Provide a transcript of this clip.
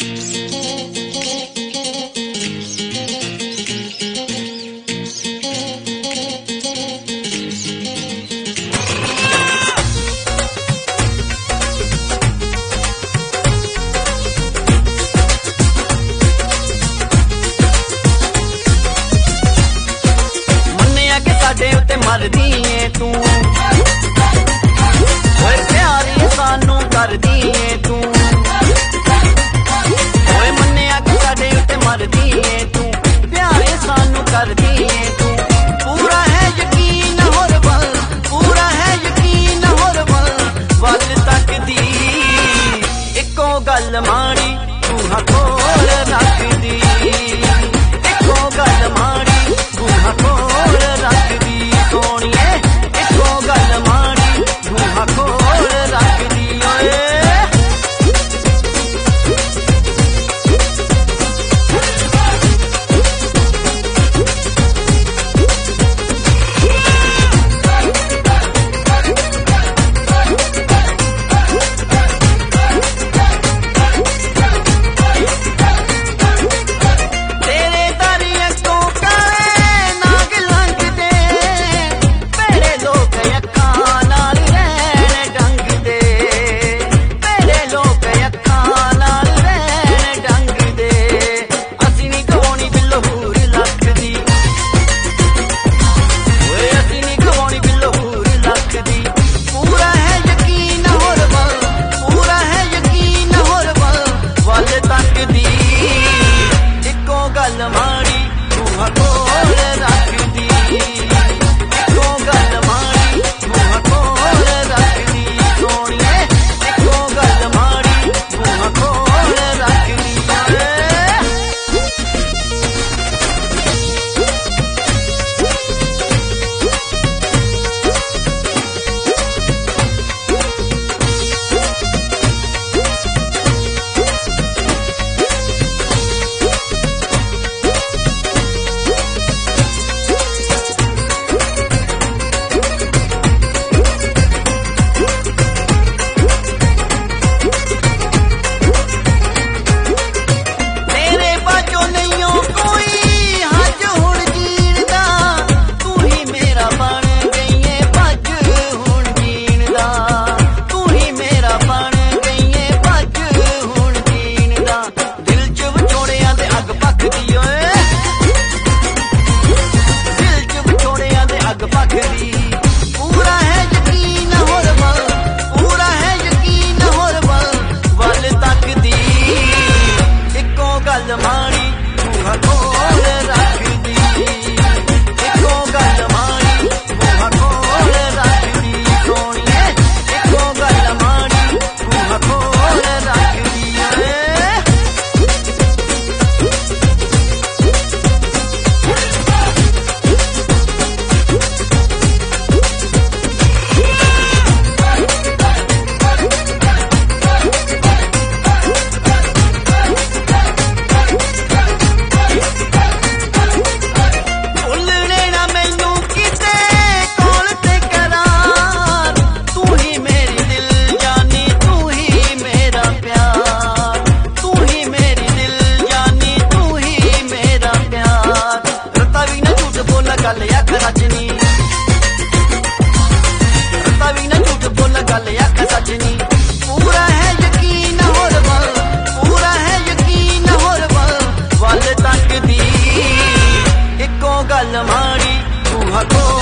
मरदी है तू प्यारी सानू करदी है तू मन्निया कि साडे उत्ते मरदी है तू प्यारे सानू करदी है तू पूरा है यकीन होर बल पूरा है यकीन होर बल वल तक दी इको गल माड़ी तू खोल रख दी इको गल माड़ी तू खोल रख दी सोनिए इको गल माड़ी बूहा खोल रख दी गल माड़ी तू